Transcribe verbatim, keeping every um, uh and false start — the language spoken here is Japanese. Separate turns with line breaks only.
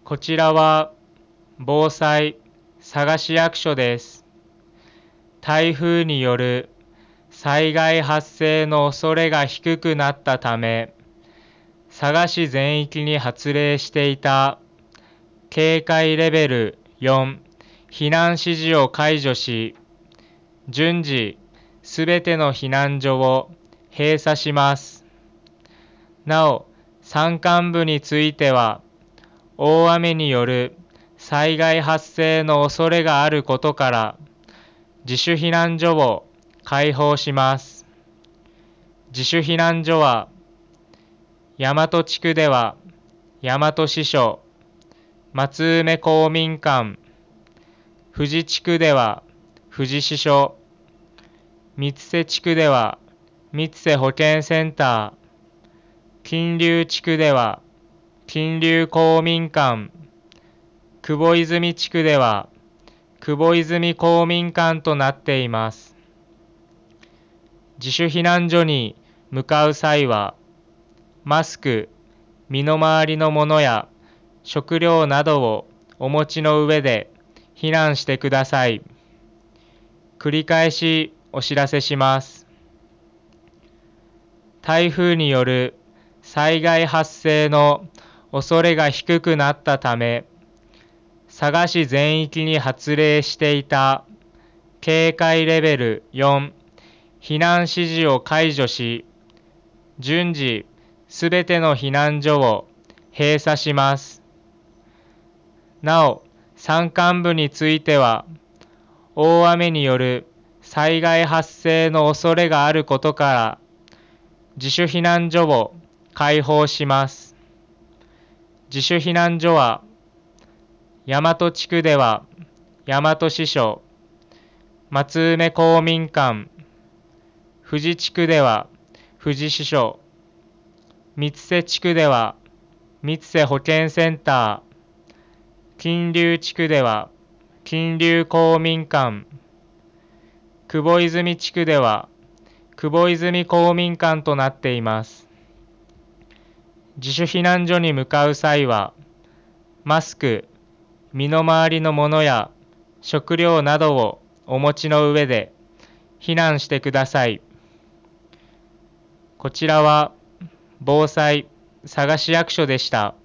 こちらは防災佐賀市役所です。台風による災害発生の恐れが低くなったため、佐賀市全域に発令していた警戒レベルよん避難指示を解除し、順次すべての避難所を閉鎖します。なお、山間部については、大雨による災害発生の恐れがあることから、自主避難所を開放します。自主避難所は、大和地区では大和支所、松梅公民館、富士地区では富士支所、三瀬地区では三瀬保健センター、金龍地区では金龍公民館、久保泉地区では久保泉公民館となっています。自主避難所に向かう際は、マスク、身の回りのものや食料などをお持ちの上で避難してください。繰り返しお知らせします。台風による災害発生の恐れが低くなったため、佐賀市全域に発令していた警戒レベルよん避難指示を解除し、順次すべての避難所を閉鎖します。なお、山間部については、大雨による災害発生の恐れがあることから、自主避難所を開放します。自主避難所は、大和地区では大和支所、松梅公民館、富士地区では富士支所、三瀬地区では三瀬保健センター、金龍地区では金龍公民館、久保泉地区では久保泉公民館となっています。自主避難所に向かう際は、マスク、身の回りのものや食料などをお持ちの上で避難してください。こちらは防災佐賀市役所でした。